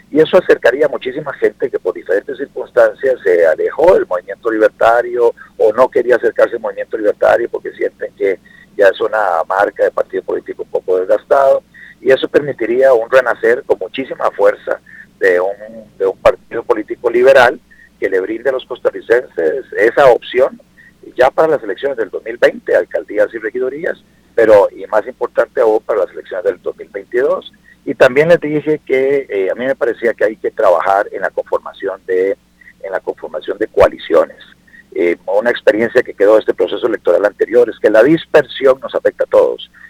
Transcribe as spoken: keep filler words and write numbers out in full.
y eso acercaría a muchísima gente que por diferentes circunstancias se alejó del movimiento libertario o no quería acercarse al movimiento libertario porque sienten que ya es una marca de partido político un poco desgastado, y eso permitiría un renacer con muchísima fuerza de un, de un partido político liberal que le brinde a los costarricenses esa opción ya para las elecciones del dos mil veinte, alcaldías y regidorías, pero y más importante aún para las elecciones del dos mil veintidós. Y también les dije que eh, a mí me parecía que hay que trabajar en la conformación de, en la conformación de coaliciones. Eh, una experiencia que quedó de este proceso electoral anterior es que la dispersión nos afecta a todos.